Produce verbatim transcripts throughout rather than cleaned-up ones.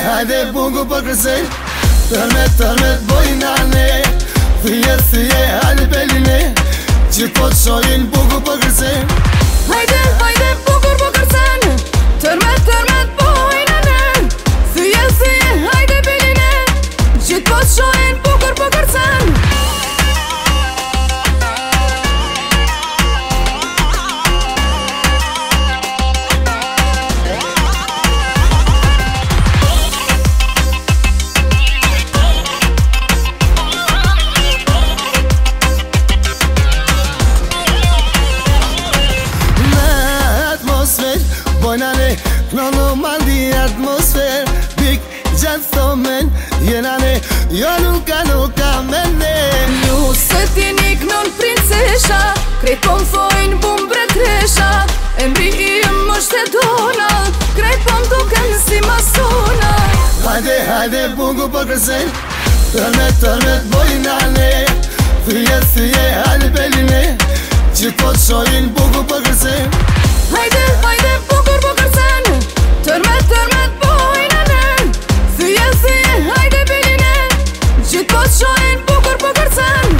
hajde bungu për kërsen, tërmet, tërmet bojnane, thije, thije, hajde beline, që po të shojin bungu për kërsen. Hajde, hajde bukur për kërsen, tërmet, tërmet bojnane, thije, thije, hajde beline, që po të shojin bukur për kërsen. Bojnane, në normal di atmosfer, pik gjatë thomen, jenane, jo nuka nuka mene. Ju se ti nik non princesha, krejt pon thojnë bum bretresha, emri im është e Donald, krejt pon duken si masona. Hajde, hajde bungu për kërsen, tërmet, tërmet bojnane, thije, thije, hajde beline, që po të shojin bungu për kërsen. Hajde, hajde bukur për kërsen, tërmet, tërmet bojnane, thije, thije, hajde beline, që po të shojin bukur për kërsen.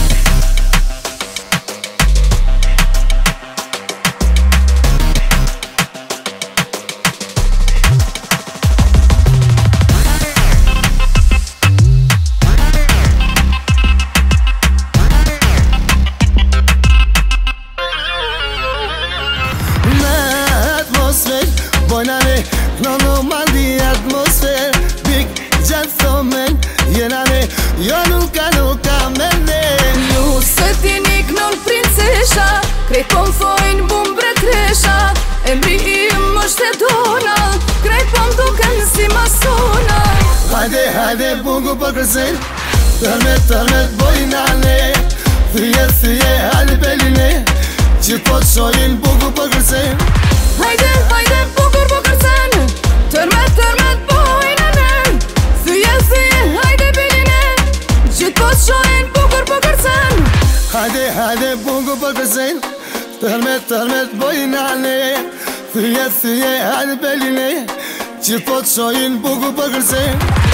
Bojnane, në normal di atmosfer, pik gjatë thomen, jenane, jo nuka nuka mene. Ju se ti nik non princesha, krejt pon thojnë bum bretresha, emri im është e Donald, krejt pon duken si masona. Hajde, hajde bungu për kërsen, tërmet, tërmet bojnane, thije, thije, hajde beline, që po të shojin bungu për kërsen. Hajde, hajde bukur për kërsen, tërmet, tërmet bojnane, thije, thije, hajde beline, që po të shojin bukur për kërsen. Hajde, hajde bungu për kërsen, tërmet, tërmet bojnane, thije, thije, hajde beline, që po të shojin bungu për kërsen.